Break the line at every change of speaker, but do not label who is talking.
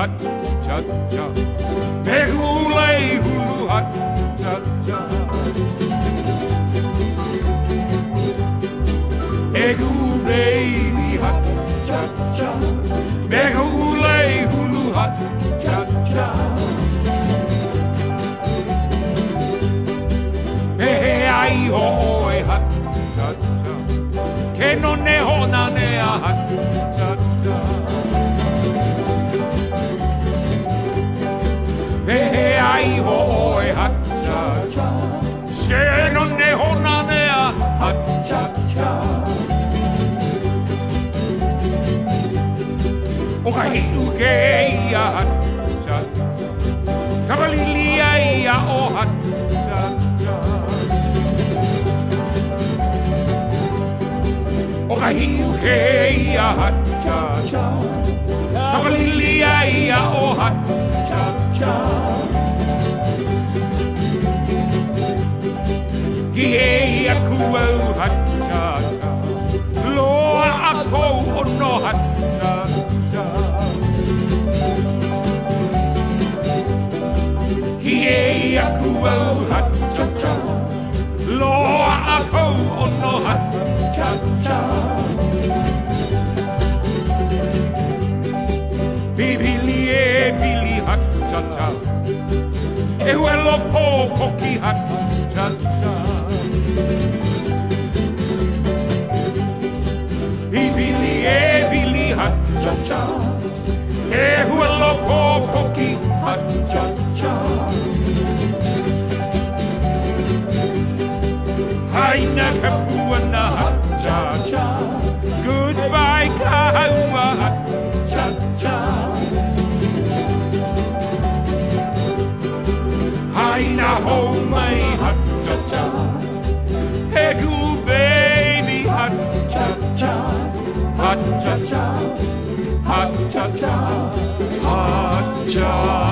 hut cha cha. Me hula hulu hut cha cha. Egu baby hut cha cha. Me hula hulu hut cha cha. Me ai ho e hut cha cha. Ke no ne hona ne a hut cha cha. Me ai ho e hut cha cha. Se no ne hona ne a hut cha cha. O ka hiu ke ia hut cha cha. Kamalili ia o hut cha cha. O ka hiu ke ia hut cha cha. Kamalili ia o hut cha cha. Ki e ia kuau hut cha cha. Loa a kou o no hut cha cha. Ki e ia kuau hut cha cha. Loa a kou o no hut cha cha. Bibili e bili hut cha cha. E huelo po poki hut cha cha. Bibili e bili hut cha cha. E huelo po poki hut cha cha. Haina kapuana hut cha cha. Goodbye kahaua hut cha cha. Haina ho mai hut cha cha. Egu baby hut cha cha. Hut cha cha. Hut cha cha. Hut cha.